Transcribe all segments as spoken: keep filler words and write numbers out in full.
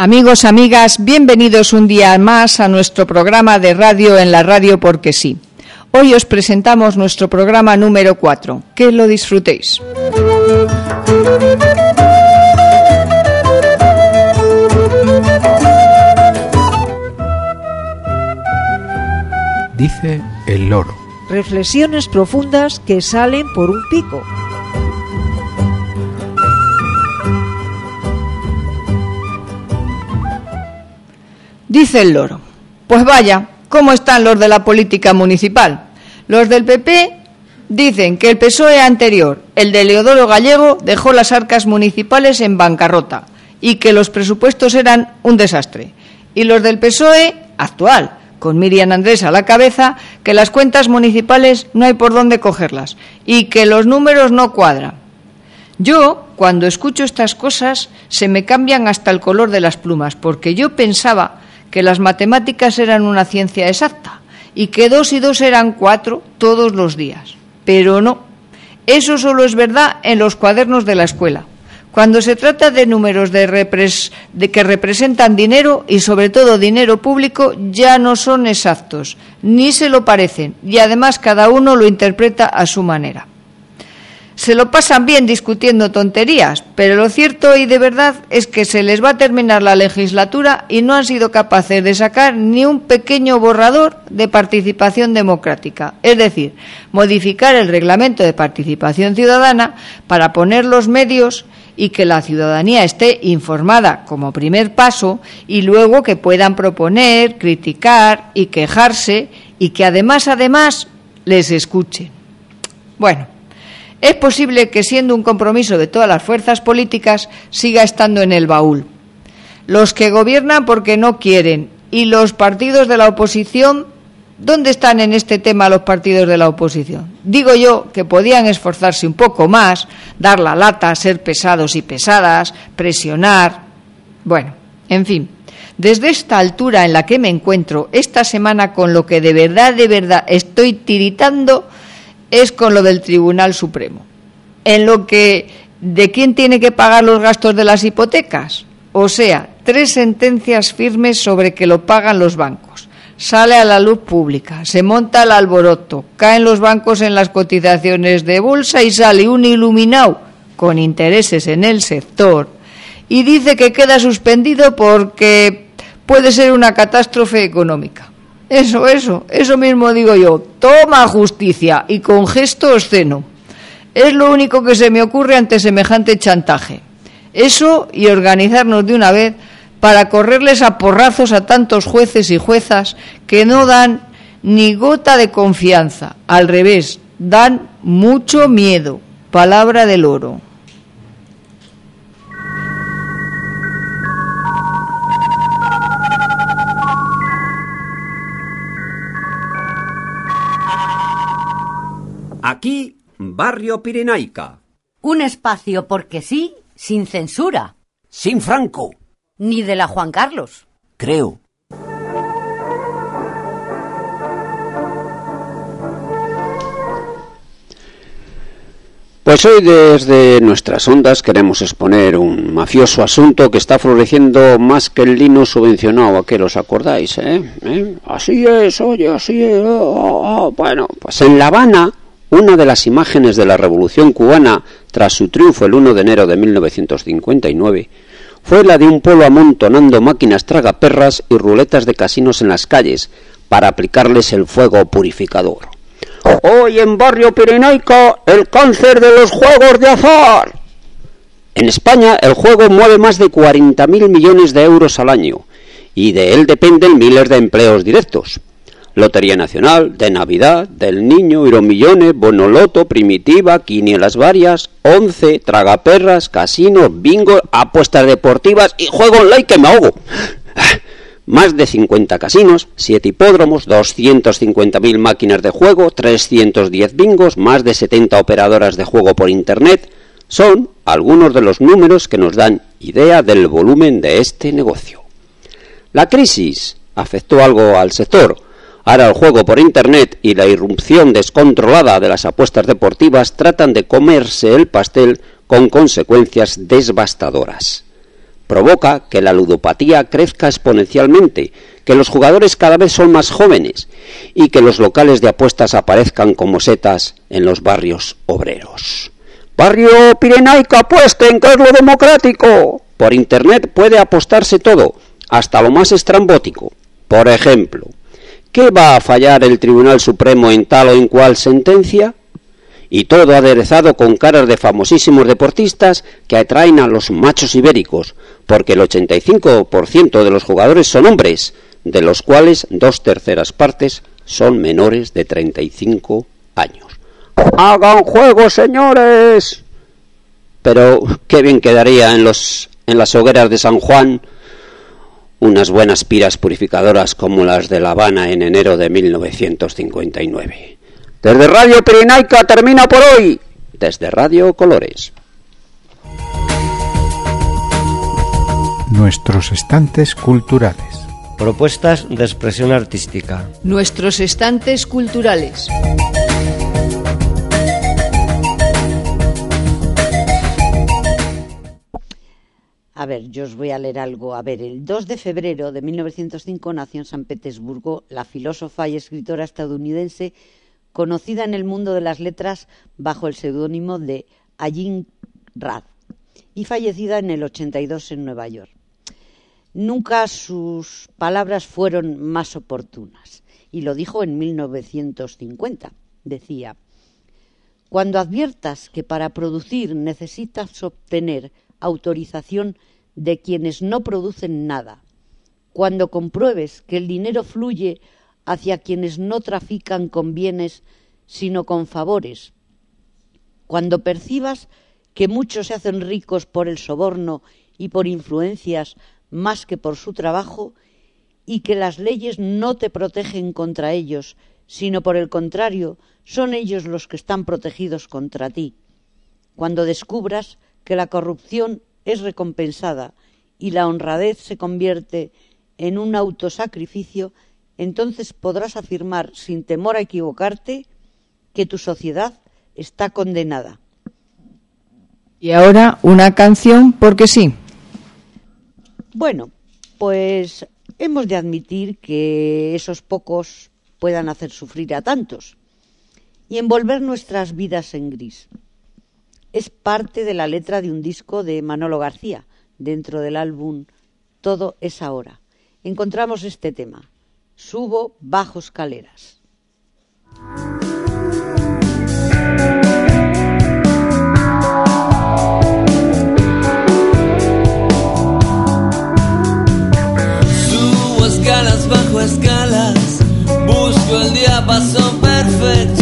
Amigos, amigas, bienvenidos un día más a nuestro programa de radio en la radio porque sí. Hoy os presentamos nuestro programa número cuatro. Que lo disfrutéis. Dice el loro. Reflexiones profundas que salen por un pico. Dice el loro. Pues vaya, ¿cómo están los de la política municipal? Los del P P dicen que el P S O E anterior, el de Leodoro Gallego, dejó las arcas municipales en bancarrota y que los presupuestos eran un desastre. Y los del P S O E actual, con Miriam Andrés a la cabeza, que las cuentas municipales no hay por dónde cogerlas y que los números no cuadran. Yo, cuando escucho estas cosas, se me cambian hasta el color de las plumas, porque yo pensaba que las matemáticas eran una ciencia exacta y que dos y dos eran cuatro todos los días. Pero no, eso solo es verdad en los cuadernos de la escuela. Cuando se trata de números de, repres, de que representan dinero y sobre todo dinero público, ya no son exactos, ni se lo parecen, y además cada uno lo interpreta a su manera. Se lo pasan bien discutiendo tonterías, pero lo cierto y de verdad es que se les va a terminar la legislatura y no han sido capaces de sacar ni un pequeño borrador de participación democrática, es decir, modificar el reglamento de participación ciudadana para poner los medios y que la ciudadanía esté informada como primer paso y luego que puedan proponer, criticar y quejarse y que además, además, les escuchen. Bueno, es posible que siendo un compromiso de todas las fuerzas políticas siga estando en el baúl. Los que gobiernan porque no quieren y los partidos de la oposición, ¿dónde están en este tema los partidos de la oposición? Digo yo que podían esforzarse un poco más, dar la lata, ser pesados y pesadas, presionar. Bueno, en fin, desde esta altura en la que me encuentro esta semana con lo que de verdad, de verdad estoy tiritando es con lo del Tribunal Supremo. En lo que de quién tiene que pagar los gastos de las hipotecas. O sea, tres sentencias firmes sobre que lo pagan los bancos. Sale a la luz pública, se monta el alboroto, caen los bancos en las cotizaciones de bolsa y sale un iluminado con intereses en el sector y dice que queda suspendido porque puede ser una catástrofe económica. Eso, eso, eso mismo digo yo. Toma justicia y con gesto obsceno. Es lo único que se me ocurre ante semejante chantaje. Eso y organizarnos de una vez para correrles a porrazos a tantos jueces y juezas que no dan ni gota de confianza. Al revés, dan mucho miedo. Palabra del loro. Aquí, Barrio Pirenaica. Un espacio porque sí, sin censura. Sin Franco. Ni de la Juan Carlos. Creo. Pues hoy desde nuestras ondas queremos exponer un mafioso asunto que está floreciendo más que el lino subvencionado, ¿a qué os acordáis? Eh? ¿Eh? Así es, oye, así es. Oh, oh. Bueno, pues en La Habana, una de las imágenes de la Revolución Cubana tras su triunfo el uno de enero de mil novecientos cincuenta y nueve fue la de un pueblo amontonando máquinas tragaperras y ruletas de casinos en las calles para aplicarles el fuego purificador. Hoy en Barrio Pirenaica, el cáncer de los juegos de azar. En España el juego mueve más de cuarenta mil millones de euros al año y de él dependen miles de empleos directos. Lotería Nacional, de Navidad, del Niño, Euromillones, Bonoloto, Primitiva, Quinielas Varias, Once, Tragaperras, Casinos, Bingo, apuestas deportivas y juego online que me ahogo. Más de cincuenta casinos, siete hipódromos, doscientas cincuenta mil máquinas de juego, trescientos diez bingos, más de setenta operadoras de juego por Internet, son algunos de los números que nos dan idea del volumen de este negocio. La crisis afectó algo al sector. Ahora el juego por Internet y la irrupción descontrolada de las apuestas deportivas tratan de comerse el pastel con consecuencias devastadoras. provoca que la ludopatía crezca exponencialmente, que los jugadores cada vez son más jóvenes y que los locales de apuestas aparezcan como setas en los barrios obreros. Barrio Pirenaica, apuesten, que es lo democrático. Por internet puede apostarse todo, hasta lo más estrambótico. Por ejemplo, ¿qué va a fallar el Tribunal Supremo en tal o en cual sentencia? Y todo aderezado con caras de famosísimos deportistas que atraen a los machos ibéricos, porque el ochenta y cinco por ciento de los jugadores son hombres, de los cuales dos terceras partes son menores de treinta y cinco años. ¡Hagan juego, señores! Pero qué bien quedaría en, los, en las hogueras de San Juan unas buenas piras purificadoras como las de La Habana en enero de mil novecientos cincuenta y nueve. Desde Radio Pirenaica termina por hoy. Desde Radio Colores. Nuestros estantes culturales. Propuestas de expresión artística. Nuestros estantes culturales. A ver, yo os voy a leer algo. A ver, el dos de febrero de mil novecientos cinco nació en San Petersburgo la filósofa y escritora estadounidense conocida en el mundo de las letras bajo el seudónimo de Ayn Rand y fallecida en el ochenta y dos en Nueva York. Nunca sus palabras fueron más oportunas, y lo dijo en mil novecientos cincuenta. Decía: cuando adviertas que para producir necesitas obtener autorización de quienes no producen nada, cuando compruebes que el dinero fluye hacia quienes no trafican con bienes sino con favores, cuando percibas que muchos se hacen ricos por el soborno y por influencias más que por su trabajo, y que las leyes no te protegen contra ellos, sino por el contrario, son ellos los que están protegidos contra ti, cuando descubras que la corrupción es recompensada y la honradez se convierte en un autosacrificio, entonces podrás afirmar sin temor a equivocarte que tu sociedad está condenada. Y ahora una canción porque sí. Bueno, pues hemos de admitir que esos pocos puedan hacer sufrir a tantos y envolver nuestras vidas en gris. Es parte de la letra de un disco de Manolo García, dentro del álbum Todo es ahora. Encontramos este tema: Subo, bajo escaleras. Subo escalas, bajo escalas, busco el diapasón perfecto.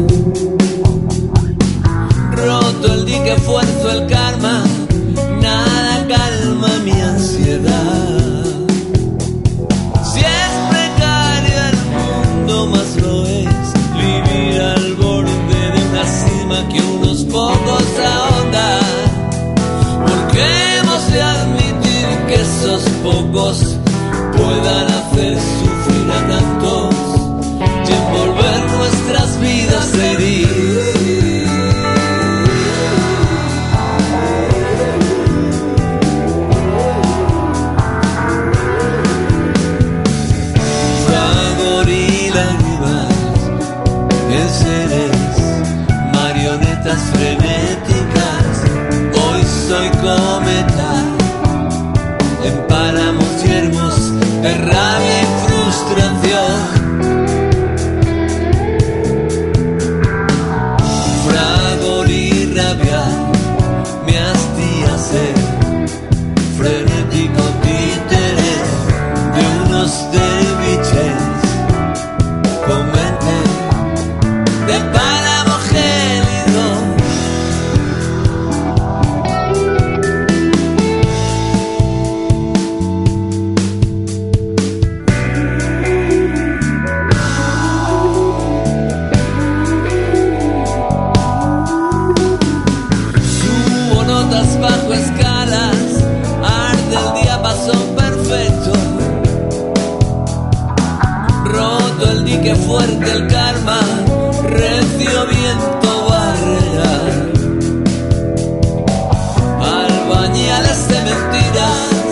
Roto el dique, fuerzo el karma, nada calma mi ansiedad. Si es precario el mundo, más lo es vivir al borde de una cima que unos pocos ahondan. Porque hemos de admitir que esos pocos puedan hacer sufrir a tantos y envolver nuestras vidas heridas. Marionetas frenéticas, hoy soy cometa, en páramos yermos de rabia y frustración. Fragor y rabia me hastía ser frenético títere de unos derviches con mente de páramo gélido. Subo notas bajo escalas, arde el diapasón perfecto. Roto el dique, fuerte el karma, recio viento barrera. Albañiles de mentiras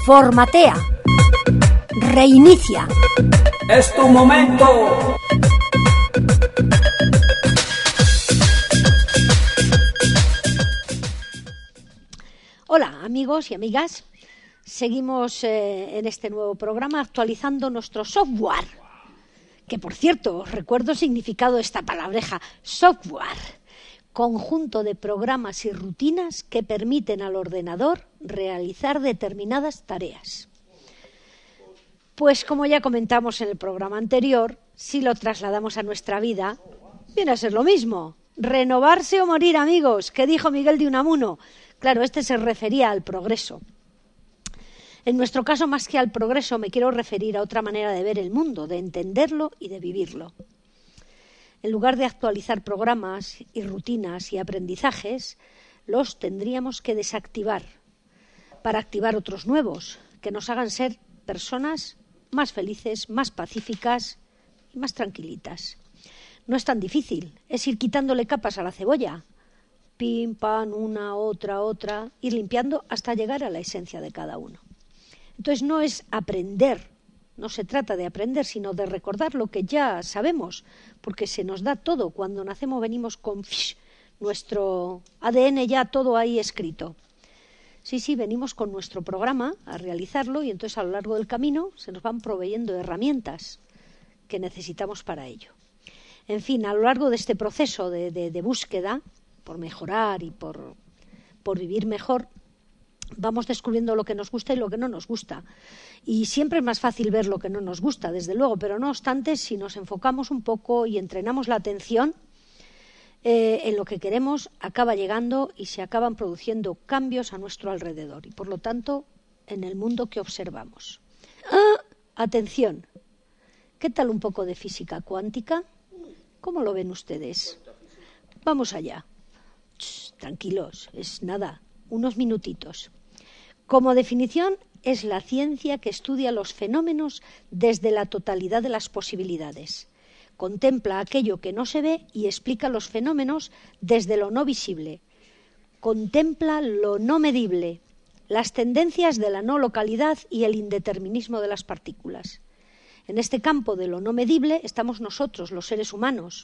Formatea. Reinicia. ¡Es tu momento! Hola amigos y amigas, seguimos eh, en este nuevo programa actualizando nuestro software, que por cierto os recuerdo el significado de esta palabreja, software, conjunto de programas y rutinas que permiten al ordenador realizar determinadas tareas. Pues como ya comentamos en el programa anterior, si lo trasladamos a nuestra vida, viene a ser lo mismo, renovarse o morir amigos, que dijo Miguel de Unamuno. Claro, este se refería al progreso. En nuestro caso, más que al progreso, me quiero referir a otra manera de ver el mundo, de entenderlo y de vivirlo. En lugar de actualizar programas y rutinas y aprendizajes, los tendríamos que desactivar para activar otros nuevos, que nos hagan ser personas más felices, más pacíficas y más tranquilitas. No es tan difícil, es ir quitándole capas a la cebolla. Pim, pam, una, otra, otra, ir limpiando hasta llegar a la esencia de cada uno. Entonces no es aprender, no se trata de aprender, sino de recordar lo que ya sabemos, porque se nos da todo. Cuando nacemos venimos con fish, nuestro A D N ya todo ahí escrito. Sí, sí, venimos con nuestro programa a realizarlo y entonces a lo largo del camino se nos van proveyendo herramientas que necesitamos para ello. En fin, a lo largo de este proceso de, de, de búsqueda, por mejorar y por, por vivir mejor, vamos descubriendo lo que nos gusta y lo que no nos gusta. Y siempre es más fácil ver lo que no nos gusta, desde luego, pero no obstante, si nos enfocamos un poco y entrenamos la atención eh, en lo que queremos, acaba llegando y se acaban produciendo cambios a nuestro alrededor y, por lo tanto, en el mundo que observamos. ¡Ah! Atención, ¿qué tal un poco de física cuántica? ¿Cómo lo ven ustedes? Vamos allá. Tranquilos, es nada, unos minutitos. Como definición, es la ciencia que estudia los fenómenos desde la totalidad de las posibilidades. Contempla aquello que no se ve y explica los fenómenos desde lo no visible. Contempla lo no medible, las tendencias de la no localidad y el indeterminismo de las partículas. En este campo de lo no medible estamos nosotros, los seres humanos.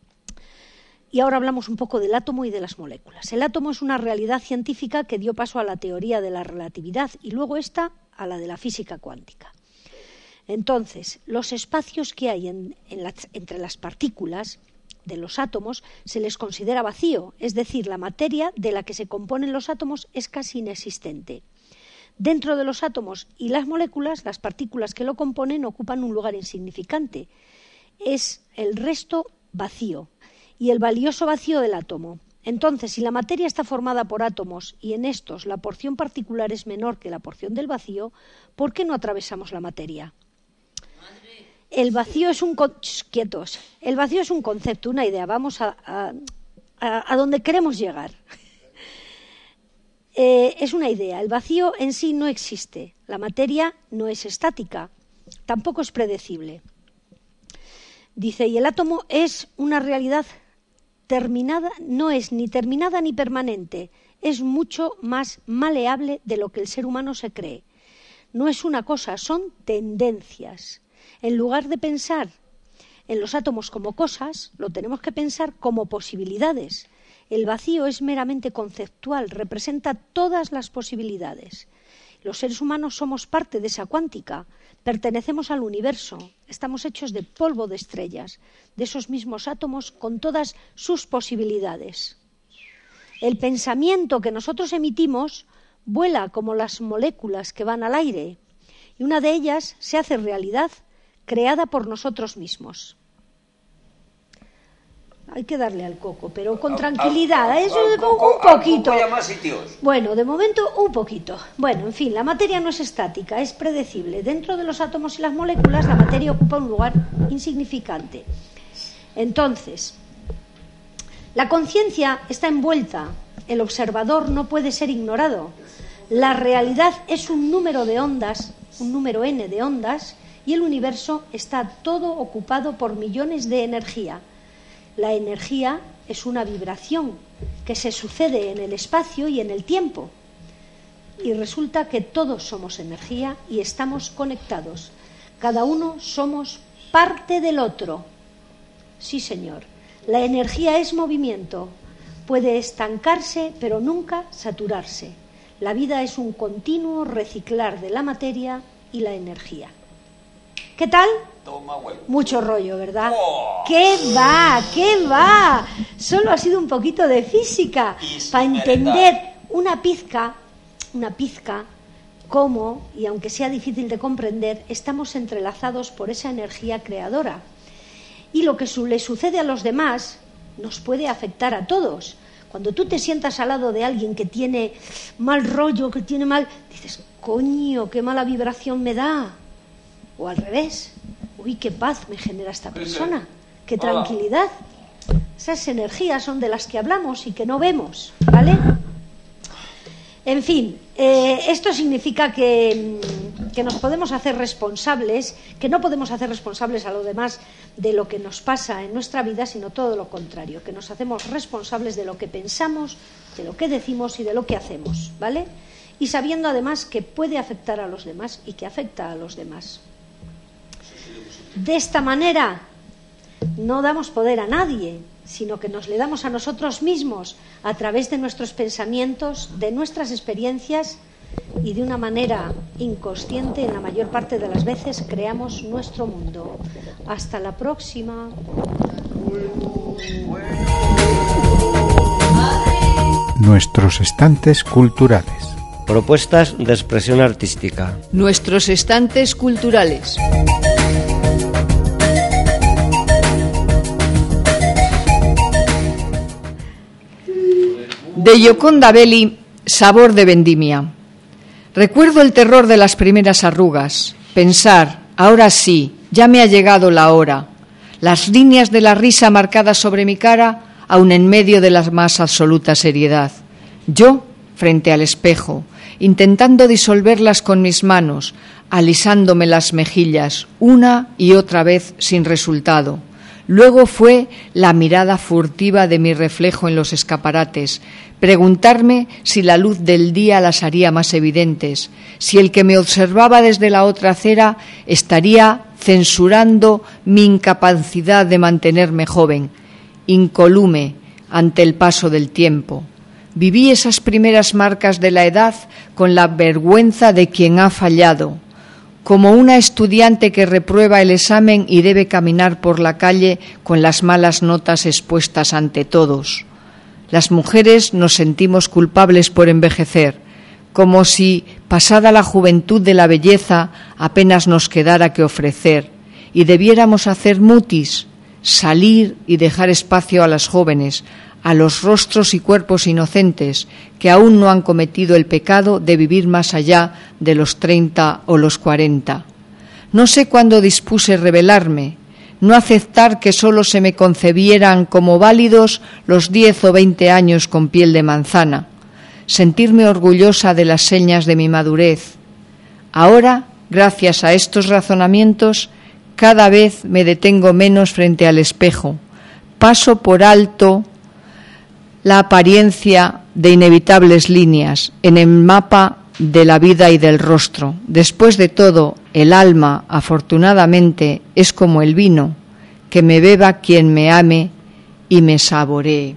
Y ahora hablamos un poco del átomo y de las moléculas. El átomo es una realidad científica que dio paso a la teoría de la relatividad y luego esta a la de la física cuántica. Entonces, los espacios que hay en, en la, entre las partículas de los átomos se les considera vacío, es decir, la materia de la que se componen los átomos es casi inexistente. Dentro de los átomos y las moléculas, las partículas que lo componen ocupan un lugar insignificante. Es el resto vacío. Y el valioso vacío del átomo. Entonces, si la materia está formada por átomos y en estos la porción particular es menor que la porción del vacío, ¿por qué no atravesamos la materia? El vacío es un con... quietos. El vacío es un concepto, una idea. Vamos a, a, a, a donde queremos llegar. eh, es una idea. El vacío en sí no existe. La materia no es estática, tampoco es predecible. Dice, y el átomo es una realidad terminada, no es ni terminada ni permanente, es mucho más maleable de lo que el ser humano se cree. No es una cosa, son tendencias. En lugar de pensar en los átomos como cosas, lo tenemos que pensar como posibilidades. El vacío es meramente conceptual, representa todas las posibilidades. Los seres humanos somos parte de esa cuántica, pertenecemos al universo, estamos hechos de polvo de estrellas, de esos mismos átomos con todas sus posibilidades. El pensamiento que nosotros emitimos vuela como las moléculas que van al aire y una de ellas se hace realidad creada por nosotros mismos. Hay que darle al coco, pero con tranquilidad. A, a, Eso de poco, un poquito. Bueno, de momento un poquito. Bueno, en fin, la materia no es estática, es predecible. Dentro de los átomos y las moléculas, la materia ocupa un lugar insignificante. Entonces, la conciencia está envuelta. El observador no puede ser ignorado. La realidad es un número de ondas, un número n de ondas, y el universo está todo ocupado por millones de energía. La energía es una vibración que se sucede en el espacio y en el tiempo. y resulta que todos somos energía y estamos conectados. Cada uno somos parte del otro. Sí, señor. La energía es movimiento. Puede estancarse, pero nunca saturarse. La vida es un continuo reciclar de la materia y la energía. ¿Qué tal? Mucho rollo, ¿verdad? Oh. ¿Qué va? ¿Qué va? Solo ha sido un poquito de física para entender una pizca, una pizca, cómo, y aunque sea difícil de comprender, estamos entrelazados por esa energía creadora. Y lo que su- le sucede a los demás nos puede afectar a todos. Cuando tú te sientas al lado de alguien que tiene mal rollo, que tiene mal, dices, coño, qué mala vibración me da. O al revés, uy, qué paz me genera esta persona, qué tranquilidad. Esas energías son de las que hablamos y que no vemos, ¿vale? En fin, eh, esto significa que, que nos podemos hacer responsables, que no podemos hacer responsables a los demás de lo que nos pasa en nuestra vida, sino todo lo contrario, que nos hacemos responsables de lo que pensamos, de lo que decimos y de lo que hacemos, ¿vale? Y sabiendo además que puede afectar a los demás y que afecta a los demás. De esta manera no damos poder a nadie, sino que nos le damos a nosotros mismos a través de nuestros pensamientos, de nuestras experiencias y de una manera inconsciente, en la mayor parte de las veces, creamos nuestro mundo. Hasta la próxima. Nuestros estantes culturales. Propuestas de expresión artística. Nuestros estantes culturales. De Gioconda Belli, Sabor de vendimia. Recuerdo el terror de las primeras arrugas, pensar, ahora sí, ya me ha llegado la hora. Las líneas de la risa marcadas sobre mi cara, aun en medio de la más absoluta seriedad. Yo, frente al espejo, intentando disolverlas con mis manos, alisándome las mejillas, una y otra vez sin resultado. Luego fue la mirada furtiva de mi reflejo en los escaparates, preguntarme si la luz del día las haría más evidentes, si el que me observaba desde la otra acera estaría censurando mi incapacidad de mantenerme joven, incolume ante el paso del tiempo. Viví esas primeras marcas de la edad con la vergüenza de quien ha fallado, como una estudiante que reprueba el examen y debe caminar por la calle con las malas notas expuestas ante todos. Las mujeres nos sentimos culpables por envejecer, como si, pasada la juventud de la belleza, apenas nos quedara que ofrecer, y debiéramos hacer mutis, salir y dejar espacio a las jóvenes, a los rostros y cuerpos inocentes que aún no han cometido el pecado de vivir más allá de los treinta o los cuarenta. No sé cuándo dispuse rebelarme, no aceptar que solo se me concebieran como válidos los diez o veinte años con piel de manzana, sentirme orgullosa de las señas de mi madurez. Ahora, gracias a estos razonamientos, cada vez me detengo menos frente al espejo, paso por alto la apariencia de inevitables líneas en el mapa de la vida y del rostro. Después de todo, el alma, afortunadamente, es como el vino, que me beba quien me ame y me saboree.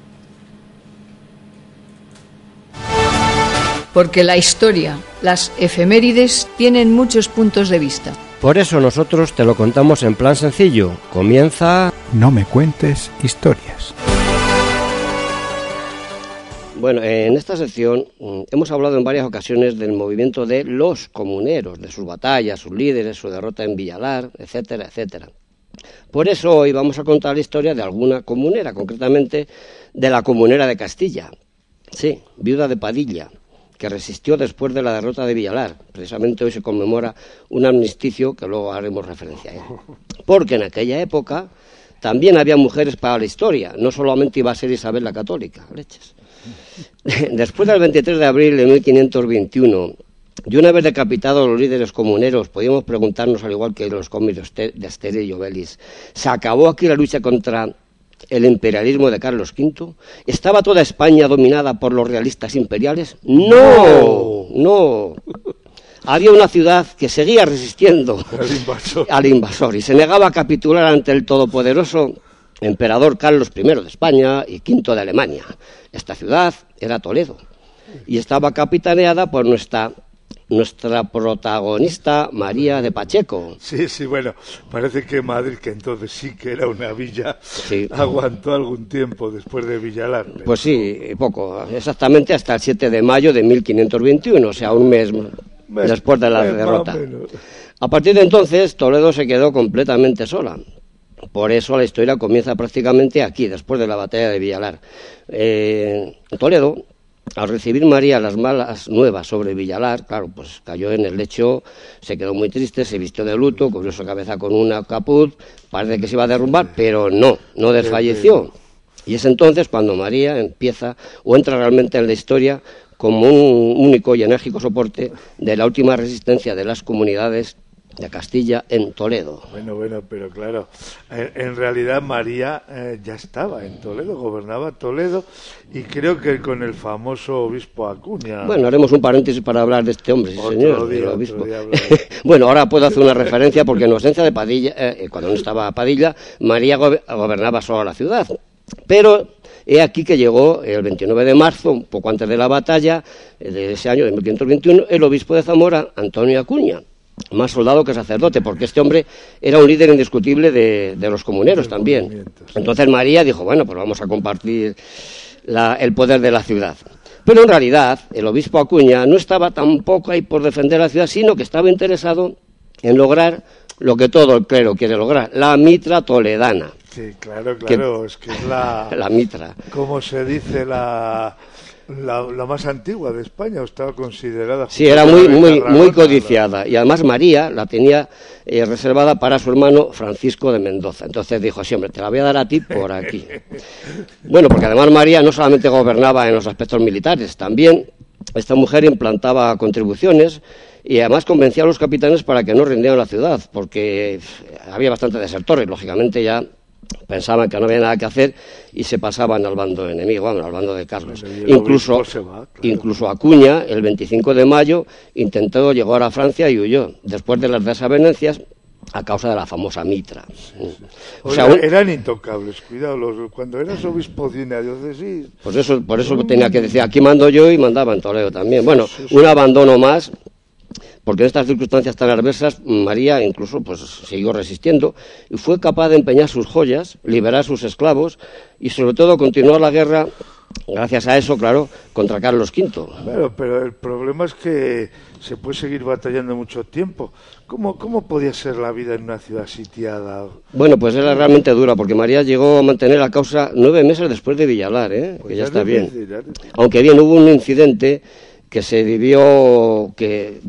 Porque la historia, las efemérides, tienen muchos puntos de vista. Por eso nosotros te lo contamos en plan sencillo. Comienza... No me cuentes historias. Bueno, en esta sección hemos hablado en varias ocasiones del movimiento de los comuneros, de sus batallas, sus líderes, su derrota en Villalar, etcétera, etcétera. Por eso hoy vamos a contar la historia de alguna comunera, concretamente de la comunera de Castilla, sí, viuda de Padilla, que resistió después de la derrota de Villalar. Precisamente hoy se conmemora un armisticio que luego haremos referencia a él. Porque en aquella época también había mujeres para la historia, no solamente iba a ser Isabel la Católica, leches. Después del veintitrés de abril de mil quinientos veintiuno, y una vez decapitados los líderes comuneros, podíamos preguntarnos, al igual que los cómics de Asterix y Obelix, ¿se acabó aquí la lucha contra el imperialismo de Carlos quinto? ¿Estaba toda España dominada por los realistas imperiales? ¡No! ¡No! Había una ciudad que seguía resistiendo al invasor. al invasor y se negaba a capitular ante el todopoderoso emperador Carlos primero de España y quinto de Alemania. Esta ciudad era Toledo y estaba capitaneada por nuestra nuestra protagonista María de Pacheco. Sí, sí, bueno, parece que Madrid, que entonces sí que era una villa, sí, aguantó algún tiempo después de Villalar. Pero... Pues sí, poco, exactamente hasta el siete de mayo de mil quinientos veintiuno, o sea, un mes mes después de la mes, derrota. A partir de entonces, Toledo se quedó completamente sola. Por eso la historia comienza prácticamente aquí, después de la batalla de Villalar. Eh, Toledo, al recibir María las malas nuevas sobre Villalar, claro, pues cayó en el lecho, se quedó muy triste, se vistió de luto, cubrió su cabeza con una capuz, parece que se iba a derrumbar, pero no, no desfalleció. Y es entonces cuando María empieza o entra realmente en la historia como un único y enérgico soporte de la última resistencia de las comunidades de Castilla en Toledo. Bueno, bueno, pero claro, en, en realidad María eh, ya estaba en Toledo, gobernaba Toledo, y creo que con el famoso obispo Acuña. Bueno, haremos un paréntesis para hablar de este hombre, sí, otro señor, día, el obispo. Día Bueno, ahora puedo hacer una referencia porque en ausencia de Padilla, eh, cuando no estaba Padilla, María go gobernaba sola la ciudad, pero he aquí que llegó el veintinueve de marzo, un poco antes de la batalla de ese año de mil quinientos veintiuno, el obispo de Zamora, Antonio Acuña, más soldado que sacerdote, porque este hombre era un líder indiscutible de, de los comuneros también. Entonces María dijo, bueno, pues vamos a compartir la, el poder de la ciudad. Pero en realidad el obispo Acuña no estaba tampoco ahí por defender la ciudad, sino que estaba interesado en lograr lo que todo el clero quiere lograr, la mitra toledana. Sí, claro, claro, que, es que es la... la mitra. Como se dice, la... La, la más antigua de España, estaba considerada. Sí, era muy muy muy codiciada, y además María la tenía eh, reservada para su hermano Francisco de Mendoza. Entonces dijo, sí, hombre, te la voy a dar a ti por aquí. Bueno, porque además María no solamente gobernaba en los aspectos militares, también esta mujer implantaba contribuciones y además convencía a los capitanes para que no rindieran la ciudad, porque había bastantes desertores, lógicamente ya pensaban que no había nada que hacer y se pasaban al bando enemigo, bueno, al bando de Carlos. Bueno, incluso, va, claro. incluso Acuña, el veinticinco de mayo, intentó llegar a Francia y huyó, después de las desavenencias, a causa de la famosa mitra. Sí, sí. O sea, un... eran intocables, cuidado, los, cuando eras obispo de una diócesis... Pues eso, por eso tenía que decir, aquí mando yo y mandaba en Toledo también. Bueno, sí, sí. un abandono más... Porque en estas circunstancias tan adversas, María incluso pues siguió resistiendo y fue capaz de empeñar sus joyas, liberar sus esclavos y sobre todo continuar la guerra, gracias a eso, claro, contra Carlos quinto. Claro, pero el problema es que se puede seguir batallando mucho tiempo. ¿Cómo, cómo podía ser la vida en una ciudad sitiada? Bueno, pues era realmente dura, porque María llegó a mantener la causa nueve meses después de Villalar, ¿eh? Pues que ya, ya está bien. Decir, ya Aunque bien, hubo un incidente que se debió... que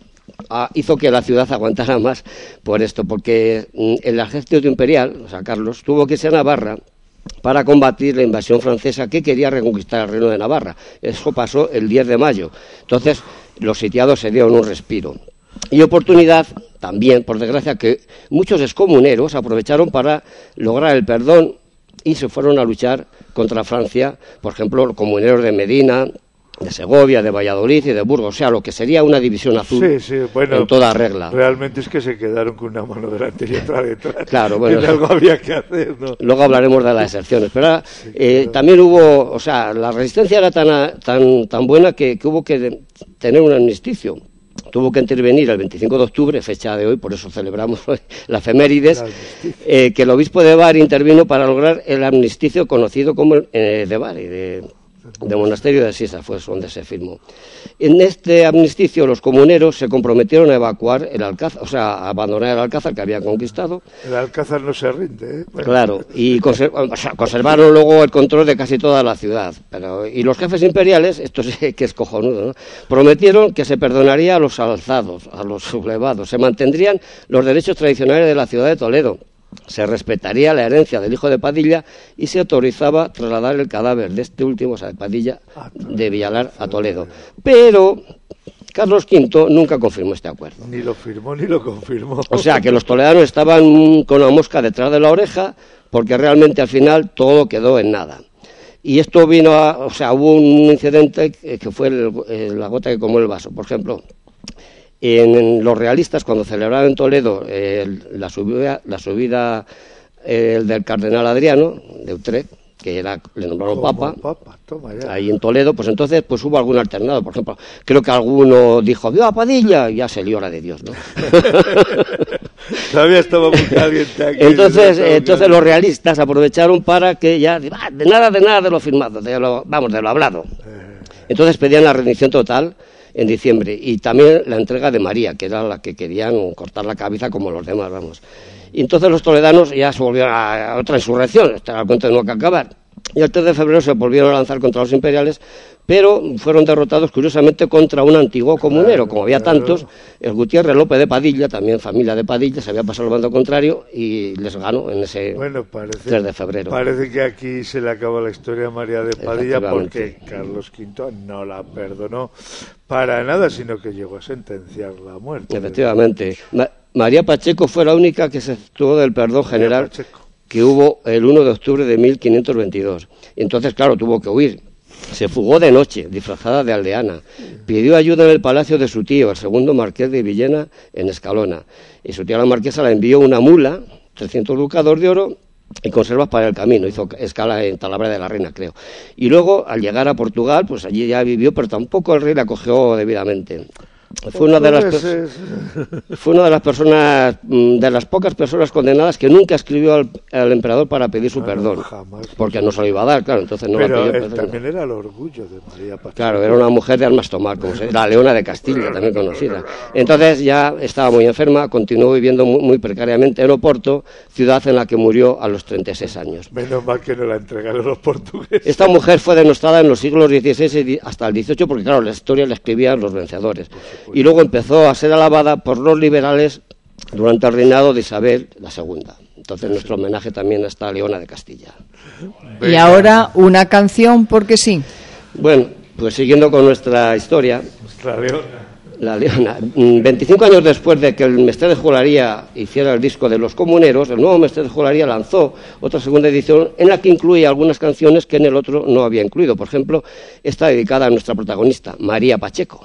Ah, hizo que la ciudad aguantara más por esto, porque el ejército imperial, o sea, Carlos, tuvo que irse a Navarra para combatir la invasión francesa que quería reconquistar el reino de Navarra. Eso pasó el diez de mayo. Entonces, los sitiados se dieron un respiro. Y oportunidad también, por desgracia, que muchos excomuneros aprovecharon para lograr el perdón y se fueron a luchar contra Francia, por ejemplo, los comuneros de Medina, de Segovia, de Valladolid y de Burgos, o sea, lo que sería una división azul sí, sí, bueno, en toda regla. Realmente es que se quedaron con una mano delante y otra detrás. Claro, bueno. Que algo había que hacer, ¿no? Luego hablaremos de las excepciones, pero sí, eh, claro. También hubo, o sea, la resistencia era tan, tan, tan buena que, que hubo que tener un armisticio. Tuvo que intervenir el veinticinco de octubre, fecha de hoy, por eso celebramos hoy la efemérides, eh, que el obispo de Bari intervino para lograr el armisticio conocido como el eh, de Bari, de... de monasterio de Sisa, fue donde se firmó. En este armisticio los comuneros se comprometieron a evacuar el Alcázar, o sea, a abandonar el Alcázar que habían conquistado. El Alcázar no se rinde, ¿eh? Bueno. Claro, y conser o sea, conservaron luego el control de casi toda la ciudad. Pero, y los jefes imperiales, esto sí que es cojonudo, ¿no? Prometieron que se perdonaría a los alzados, a los sublevados, se mantendrían los derechos tradicionales de la ciudad de Toledo, se respetaría la herencia del hijo de Padilla y se autorizaba trasladar el cadáver de este último, o sea, de Padilla, de Villalar a Toledo. Pero Carlos quinto nunca confirmó este acuerdo. Ni lo firmó ni lo confirmó. O sea que los toledanos estaban con la mosca detrás de la oreja, porque realmente al final todo quedó en nada. Y esto vino a, o sea, hubo un incidente que fue el, el, la gota que colmó el vaso. Por ejemplo, en, en los realistas, cuando celebraron en Toledo eh, la subida, la subida eh, del cardenal Adriano de Utrecht, que era, le nombraron papa, papa toma ya. Ahí en Toledo, pues entonces pues hubo algún alternado. Por ejemplo, creo que alguno dijo, ¡viva Padilla! Y ya se lió la de Dios, ¿no? Todavía estaba muy caliente aquí. Entonces, entonces los realistas aprovecharon para que ya, ah, de nada, de nada de lo firmado, de lo, vamos, de lo hablado. Entonces pedían la rendición total en diciembre y también la entrega de María, que era la que querían cortar la cabeza como los demás, vamos. Y entonces los toledanos ya se volvieron a, a otra insurrección, está a cuento de no acabar. Y el tres de febrero se volvieron a lanzar contra los imperiales, pero fueron derrotados curiosamente contra un antiguo comunero, claro, como había claro. tantos. El Gutiérrez López de Padilla, también familia de Padilla, se había pasado al bando contrario y les ganó en ese bueno, parece, tres de febrero. Parece que aquí se le acaba la historia a María de Padilla porque Carlos quinto no la perdonó para nada, sino que llegó a sentenciar la muerte. Efectivamente. Ma- María Pacheco fue la única que se exceptuó del perdón general que hubo el uno de octubre de mil quinientos veintidós. Entonces, claro, tuvo que huir. Se fugó de noche, disfrazada de aldeana. Pidió ayuda en el palacio de su tío, el segundo marqués de Villena, en Escalona. Y su tía la marquesa le envió una mula, trescientos ducados de oro y conservas para el camino. Hizo escala en Talavera de la Reina, creo. Y luego, al llegar a Portugal, pues allí ya vivió, pero tampoco el rey la acogió debidamente. Fue una de las fue una de las personas de las pocas personas condenadas que nunca escribió al, al emperador para pedir su ah, perdón, no, porque no se lo iba a dar, claro, entonces no pero la pidió él también era el orgullo de María Pacheco. Claro, era una mujer de armas tomar, como se, la Leona de Castilla, también conocida. Entonces ya estaba muy enferma, continuó viviendo muy, muy precariamente en Oporto, ciudad en la que murió a los treinta y seis años. Menos mal que no la entregaron los portugueses. Esta mujer fue denostada en los siglos dieciséis hasta el dieciocho, porque claro, la historia la escribían los vencedores. Y luego empezó a ser alabada por los liberales durante el reinado de Isabel la segunda. Entonces nuestro homenaje también a esta Leona de Castilla. Y ahora una canción, porque sí. Bueno, pues siguiendo con nuestra historia. Nuestra Leona. La Leona. veinticinco años después de que el Mestre de Jolaría hiciera el disco de Los Comuneros, el nuevo Mestre de Jolaría lanzó otra segunda edición en la que incluía algunas canciones que en el otro no había incluido. Por ejemplo, esta dedicada a nuestra protagonista, María Pacheco.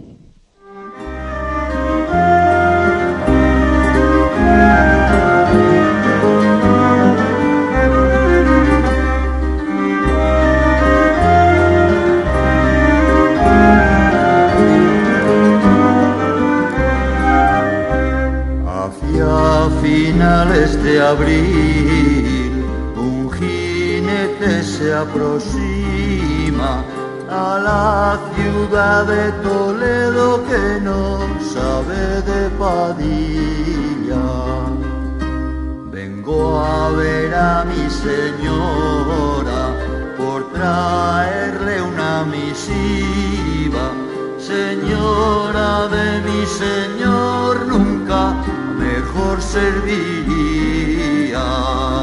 Finales de abril, un jinete se aproxima a la ciudad de Toledo que no sabe de Padilla. Vengo a ver a mi señora por traerle una misiva. Señora de mi señor, nunca mejor serviría.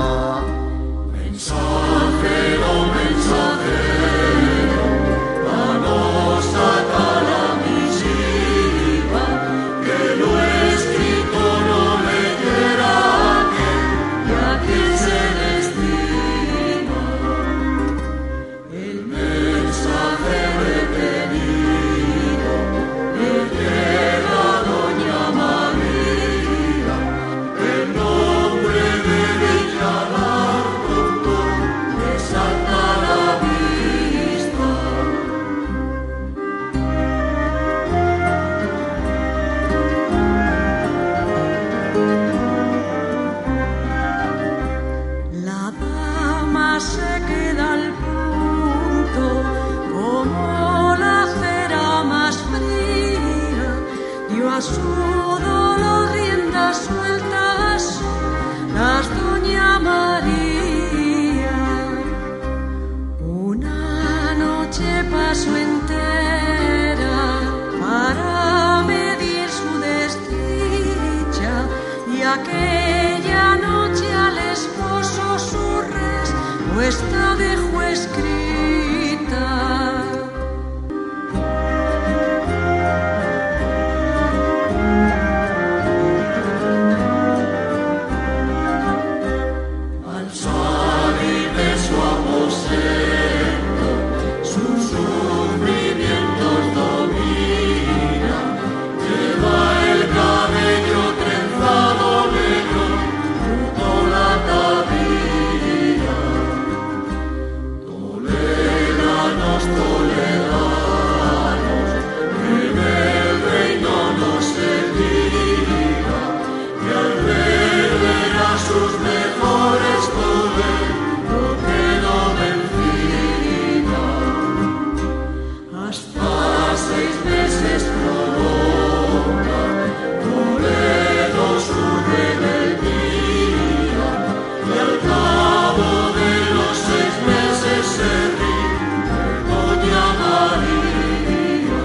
Mensajero, mensajero, danos acá la misiva, que lo escrito no leyera aquel, y a quien se destina. El mensaje retenido le llega a doña María. No seis meses prolonga, Toledo su rebeldía, y al cabo de los seis meses se rinde doña María.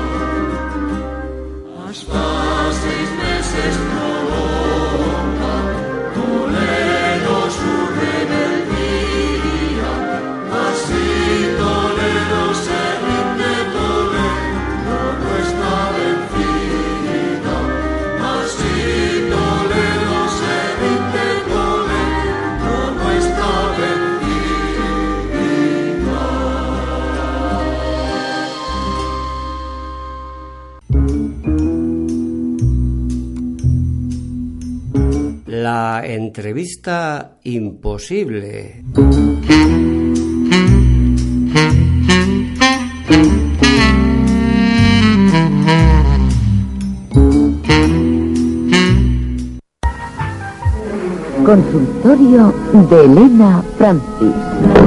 Hasta seis meses prolonga Toledo su rebeldía, así Toledo se rinde, Toledo no está vencida, así Toledo se rinde, Toledo no está La entrevista imposible. Consultorio de Elena Francis.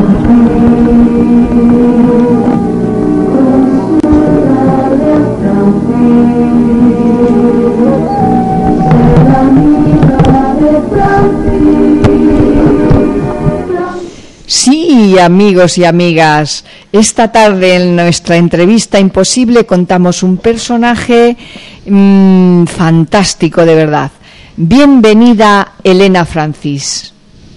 Sí, amigos y amigas, esta tarde en nuestra entrevista imposible contamos un personaje mmm, fantástico de verdad. Bienvenida, Elena Francis.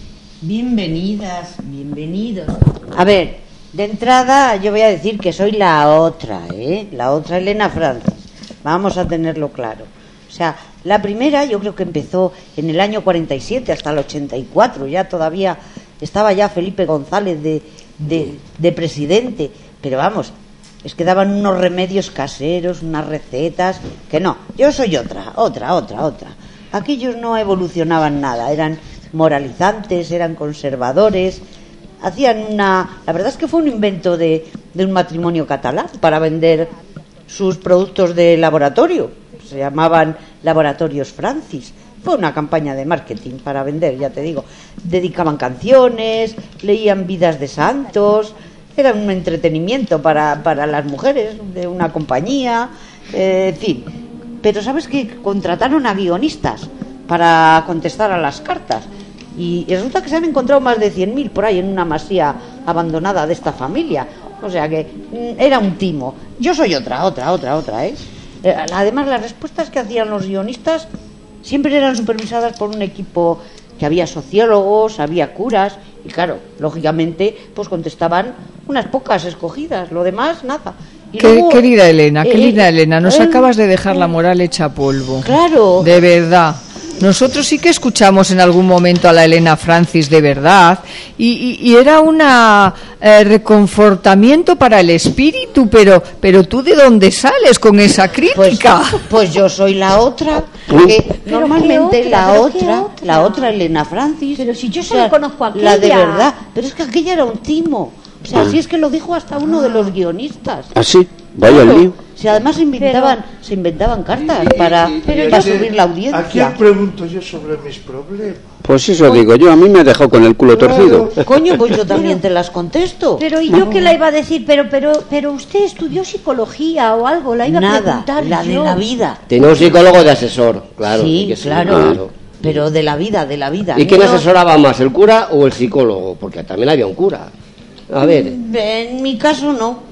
Bienvenidas, bienvenidos. A ver, de entrada yo voy a decir que soy la otra, ¿eh? La otra Elena Francis. Vamos a tenerlo claro. O sea, la primera yo creo que empezó en el año cuarenta y siete hasta el ochenta y cuatro, ya todavía estaba ya Felipe González de, de, de presidente, pero vamos, es que daban unos remedios caseros, unas recetas, que no, yo soy otra, otra, otra, otra. Aquellos no evolucionaban nada, eran moralizantes, eran conservadores, hacían una... La verdad es que fue un invento de, de un matrimonio catalán para vender sus productos de laboratorio, se llamaban Laboratorios Francis. Fue una campaña de marketing para vender, ya te digo. Dedicaban canciones, leían vidas de santos, era un entretenimiento para, para las mujeres de una compañía, eh, en fin. Pero ¿sabes qué? Contrataron a guionistas para contestar a las cartas. Y resulta que se han encontrado más de cien mil por ahí en una masía abandonada de esta familia. O sea que mm, era un timo. Yo soy otra, otra, otra, otra, ¿eh? Eh, Además, las respuestas que hacían los guionistas siempre eran supervisadas por un equipo que había sociólogos, había curas, y claro, lógicamente, pues contestaban unas pocas escogidas, lo demás, nada. Y Qué, luego, querida Elena, eh, querida Elena, nos eh, acabas de dejar la moral hecha polvo. Claro. De verdad. Nosotros sí que escuchamos en algún momento a la Elena Francis de verdad y, y, y era un eh, reconfortamiento para el espíritu, pero pero tú ¿de dónde sales con esa crítica? Pues, pues yo soy la otra, que normalmente otra? la ¿Pero otra, qué otra? la otra Elena Francis. Pero si yo o solo sea, conozco a aquella. La de verdad, pero es que aquella era un timo. O sea, si es que lo dijo hasta uno de los guionistas. ¿Ah, sí? Vaya Claro. lío. Si además se inventaban, se inventaban cartas para, Pero para yo- subir la audiencia. ¿A quién pregunto yo sobre mis problemas? Pues eso digo yo, a mí me ha dejado con el culo torcido. Coño, pues yo también te las contesto. Pero y yo que la iba a decir, pero pero pero usted estudió psicología o algo, la iba a Nada, preguntar la de yo. la vida. Tiene un psicólogo de asesor, claro. Sí, que sí, claro. Pero de la vida, de la vida. ¿Y quién No- asesoraba más, el cura o el psicólogo? Porque también había un cura. A ver, En mi caso no.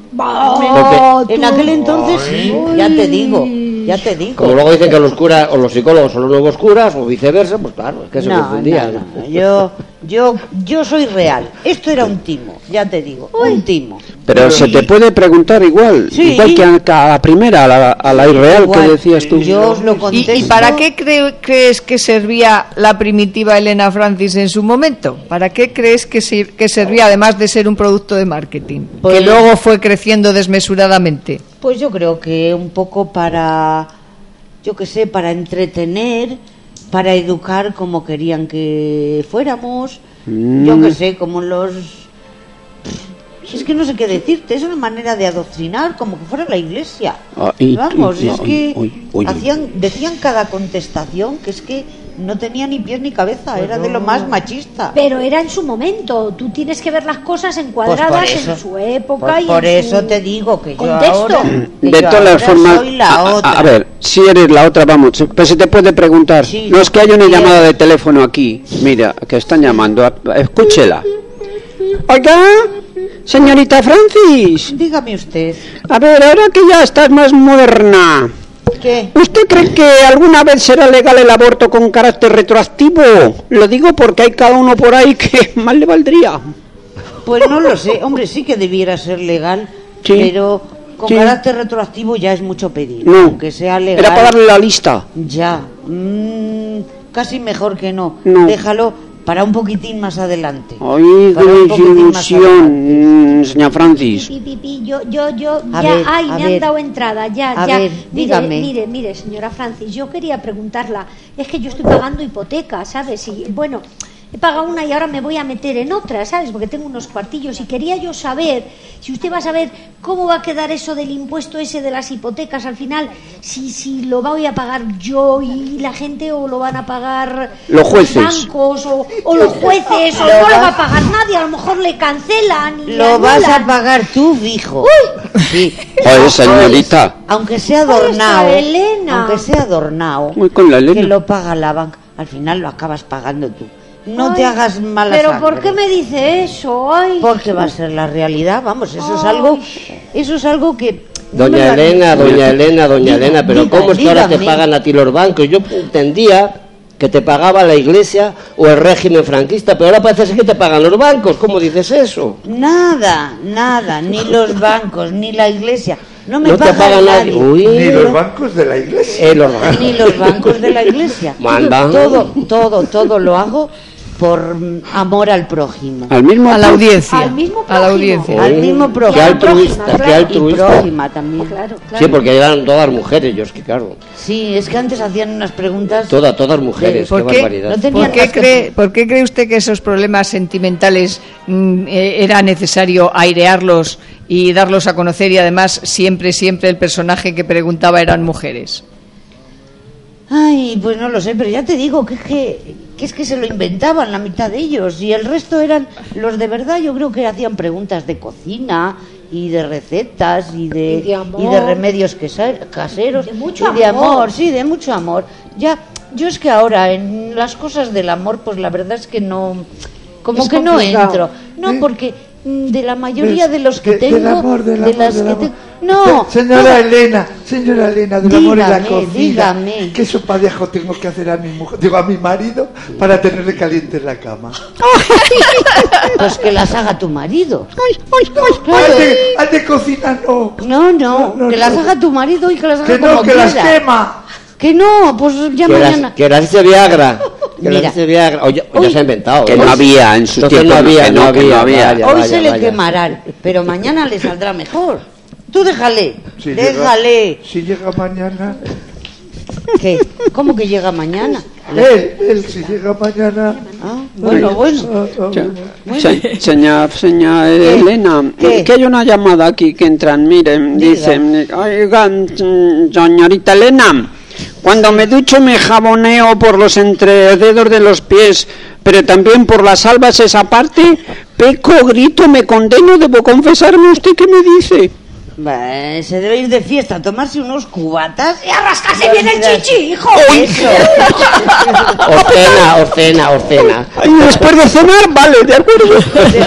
Porque- En aquel entonces sí, ya te digo, ya te digo. como luego dicen que los curas o los psicólogos son los nuevos curas o viceversa, pues claro, es que se No, confundían. no, no, yo, yo, yo soy real. Esto era un timo, ya te digo, un timo. Pero se te puede preguntar igual, Sí. igual que a, a la primera, a la, a la irreal Igual, que decías tú. yo os lo ¿Y, contesto. y para qué cre- crees que servía la primitiva Elena Francis en su momento? ¿Para qué crees que, sir- que servía, además de ser un producto de marketing? Pues- que luego fue creciendo desmesuradamente. Pues yo creo que un poco para, yo qué sé, para entretener, para educar como querían que fuéramos, Mm. yo qué sé, como los... Es que no sé qué decirte, es una manera de adoctrinar como que fuera la iglesia. Ah, y- Vamos, y- es y- que uy, uy, uy. hacían, decían cada contestación que es que no tenía ni pies ni cabeza, pues era no. de lo más machista. Pero era en su momento, tú tienes que ver las cosas encuadradas pues en su época pues y por en eso su te digo que contexto. yo ahora, que de yo todas las formas, soy la a, otra. A, a ver, si eres la otra, vamos, pero se te puede preguntar. Sí, no es que hay una llamada de teléfono aquí, mira, que están llamando, escúchela. Oiga, señorita Francis. Dígame usted. A ver, ahora que ya estás más moderna, ¿qué? ¿Usted cree que alguna vez será legal el aborto con carácter retroactivo? Lo digo porque hay cada uno por ahí que más le valdría. Pues no lo sé, hombre, sí que debiera ser legal, sí, pero con sí. carácter retroactivo ya es mucho pedir. No, aunque sea legal. Era para darle la lista. Ya, mmm, casi mejor que no. no. Déjalo para un poquitín más adelante. Ay, qué ilusión, señora Francis. Pi, pi, pi, yo, yo, yo, a ya, ver, ay, me ver. han dado entrada, ya, a ya. Ver, mire, dígame. mire, mire, señora Francis, yo quería preguntarla, es que yo estoy pagando hipoteca, ¿sabes? Y bueno, he pagado una y ahora me voy a meter en otra, ¿sabes? Porque tengo unos cuartillos y quería yo saber, si usted va a saber cómo va a quedar eso del impuesto ese de las hipotecas al final, si, si lo voy a pagar yo y la gente o lo van a pagar los jueces, los bancos o, o los jueces o no lo va a pagar nadie, a lo mejor le cancelan y lo vas a pagar tú, hijo. Uy. Sí. Oye, señorita, aunque sea adornado, Elena. aunque sea adornado, Muy con la Elena. que lo paga la banca, al final lo acabas pagando tú. No Ay, te hagas mala pero sangre. ¿por qué me dice eso? Ay. Porque va a ser la realidad, vamos, eso Ay. es algo, eso es algo que. Doña no Elena, doña Elena, doña diga, Elena, pero diga, ¿cómo es que ahora te dígame. pagan a ti los bancos? Yo entendía que te pagaba la Iglesia o el régimen franquista, pero ahora parece ser que te pagan los bancos. ¿Cómo dices eso? Nada, nada, ni los bancos, ni la Iglesia. No me no paga te paga nadie. nadie. Uy, ni los bancos de la Iglesia. Eh, los bancos. Ni los bancos de la Iglesia. Mandan. Todo, todo, todo lo hago por amor al prójimo. Al mismo a la audiencia. Al mismo a la audiencia. Al mismo prójimo. Qué altruista, prójima, qué altruista. Y prójima también. Claro, claro. Sí, porque eran todas mujeres, yo es que claro. Sí, es que antes hacían unas preguntas. Todas, todas mujeres, ¿Por qué, qué? barbaridad. No ¿Por tenían qué, más que- cree, ¿Por qué cree usted que esos problemas sentimentales mm, eh, era necesario airearlos y darlos a conocer y además siempre, siempre el personaje que preguntaba eran mujeres? Ay, pues no lo sé, pero ya te digo que es que, que es que se lo inventaban la mitad de ellos y el resto eran los de verdad. Yo creo que hacían preguntas de cocina y de recetas y de, Y de amor. y de remedios quesa- caseros Y de mucho y de amor. amor, sí, de mucho amor. Ya, yo es que ahora en las cosas del amor, pues la verdad es que no, como Es que no complicado. entro, no porque mm, de la mayoría de los que De- tengo, del amor, del de amor, las del que amor. tengo, no, Se- Señora todas- Elena, señora Elena, del amor y la Dígame, cocina. dígame. ¿Qué sopadejo tengo que hacer a mi mujer, digo, a mi marido para tenerle caliente en la cama? pues que las haga tu marido. Claro. Al, de, al de cocina no. No, no, No, no, que no. las haga tu marido y que las haga Que no, como que las quiera. quema. Que no, pues ya Que mañana. las, que las dice Viagra. Que Mira. las dice Viagra. Oye, ya Hoy- se ha inventado. Que ¿eh? no había en sus Entonces tiempos. no había, que no que había. vaya, Hoy vaya, se le vaya. quemarán, pero mañana le saldrá mejor. Tú déjale, Si llega- déjale. si llega mañana. ¿Qué? ¿Cómo que llega mañana? Él, él, si llega mañana. Ah, bueno, bueno. Ah, ah, Se- Bueno. se- Señora, señora Elena, ¿Qué? que hay una llamada aquí que entran, miren, Diga. dicen, oigan, mm, señorita Elena, cuando me ducho me jaboneo por los entrededos de los pies, pero también por las albas esa parte, peco, grito, me condeno, debo confesarme. ¿Usted qué me dice? Bah, se debe ir de fiesta a tomarse unos cubatas Y a rascarse bien el chichi, hijo. Eso. Orcena, orcena, orcena. Y después de cenar, vale, de acuerdo.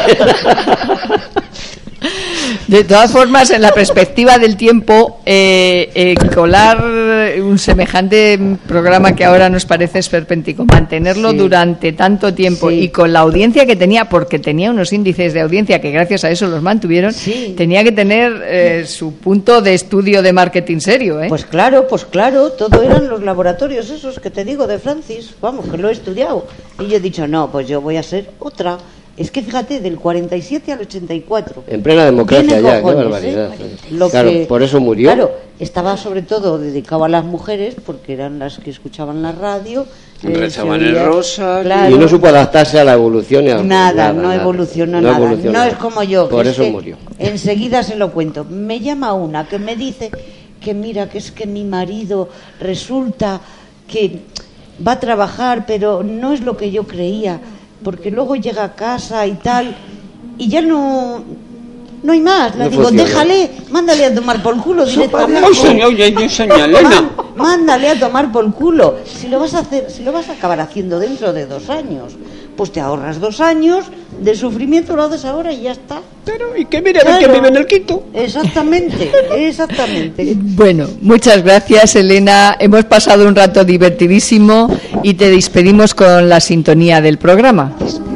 De todas formas, en la perspectiva del tiempo, eh, eh, colar un semejante programa que ahora nos parece esperpéntico, mantenerlo Sí. durante tanto tiempo Sí. y con la audiencia que tenía, porque tenía unos índices de audiencia que gracias a eso los mantuvieron, Sí. tenía que tener eh, su punto de estudio de marketing serio, ¿eh? Pues claro, pues claro, todo eran los laboratorios esos que te digo de Francis, vamos, que lo he estudiado. Y yo he dicho, no, pues yo voy a ser otra. Es que fíjate, del cuarenta y siete al ochenta y cuatro. En plena democracia Tiene ya, qué cojones, barbaridad. ¿eh? Lo Claro, que- por eso murió. Claro, estaba sobre todo dedicado a las mujeres, porque eran las que escuchaban la radio. eh, Rezaban se el oía- rosario. claro. Y no supo adaptarse a la evolución. Y a, Nada, no evolucionó No nada. evolucionó No nada. es como yo. que Por es eso que murió. Enseguida se lo cuento. Me llama una que me dice que mira, que es que mi marido resulta que va a trabajar, pero no es lo que yo creía, porque luego llega a casa y tal, y ya no... No hay más, le No digo, funciona. déjale, mándale a tomar por culo directamente. Ay, señor, oye, señor Elena. Mándale a tomar por culo. Si lo vas a hacer, si lo vas a acabar haciendo dentro de dos años, pues te ahorras dos años de sufrimiento, lo haces ahora y ya está. Pero, y que mire a ver quién vive en el Quito. Exactamente, exactamente. Bueno, muchas gracias, Elena. Hemos pasado un rato divertidísimo y te despedimos con la sintonía del programa.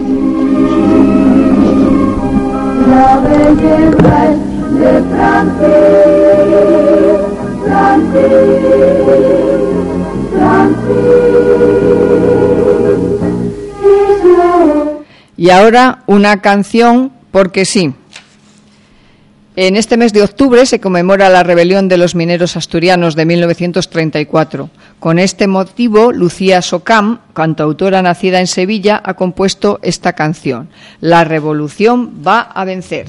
La belleza es de Francis, Francis, Y ahora una canción, porque sí. En este mes de octubre se conmemora la rebelión de los mineros asturianos de mil novecientos treinta y cuatro. Con este motivo, Lucía Socam, cantautora nacida en Sevilla, ha compuesto esta canción. La revolución va a vencer.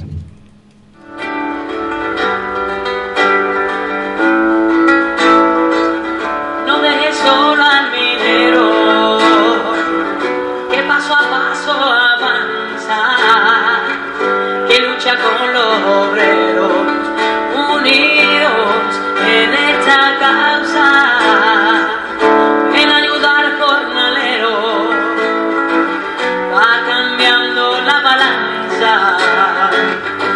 No dejes solo al minero, que paso a paso avanza, que lucha con los obreros, unidos en esta causa, en ayudar al jornalero, va cambiando la balanza.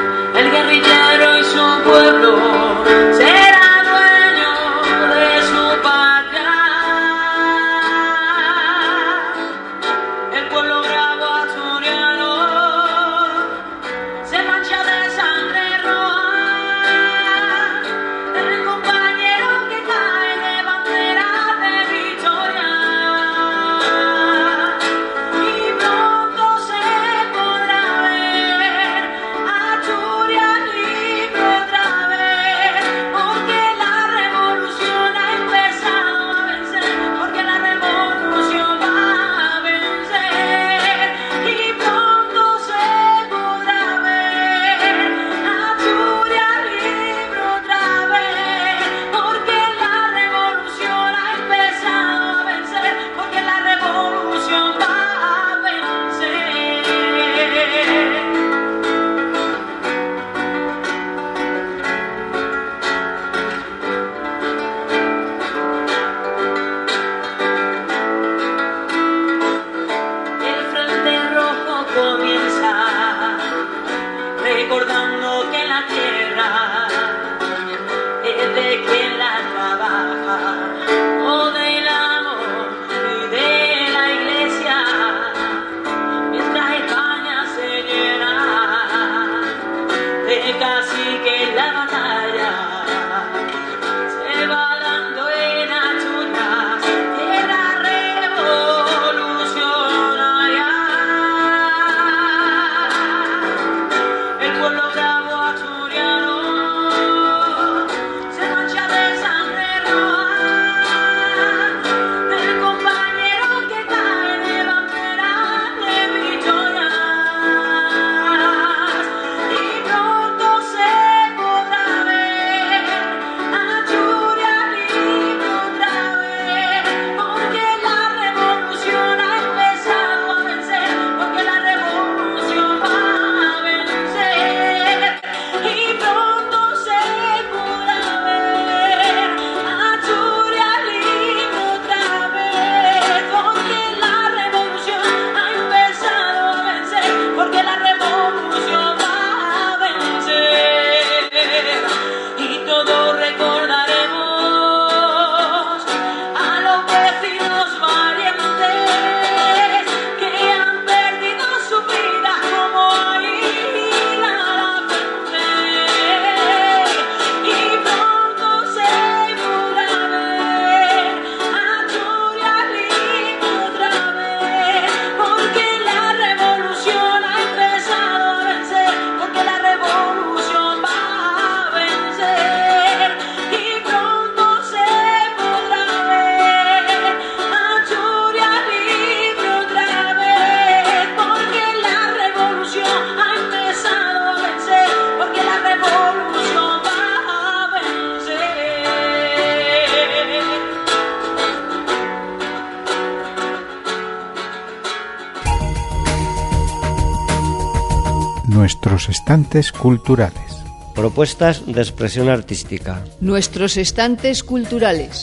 Nuestros estantes culturales. Propuestas de expresión artística. Nuestros estantes culturales.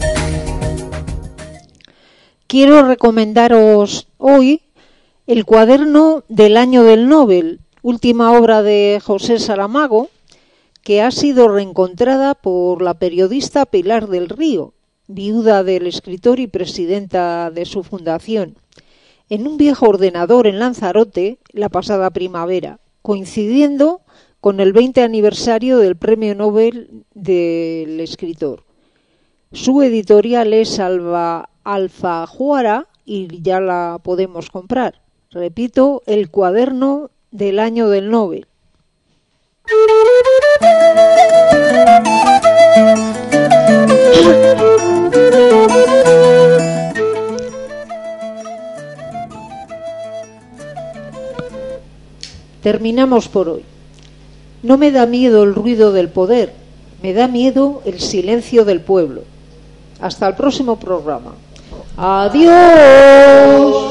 Quiero recomendaros hoy el cuaderno del Año del Nobel, última obra de José Saramago, que ha sido reencontrada por la periodista Pilar del Río, viuda del escritor y presidenta de su fundación, en un viejo ordenador en Lanzarote la pasada primavera, coincidiendo con el veinte aniversario del Premio Nobel del escritor. Su editorial es Alba, Alfajuara y ya la podemos comprar. Repito, el cuaderno del Año del Nobel. Terminamos por hoy. No me da miedo el ruido del poder, me da miedo el silencio del pueblo. Hasta el próximo programa. Adiós.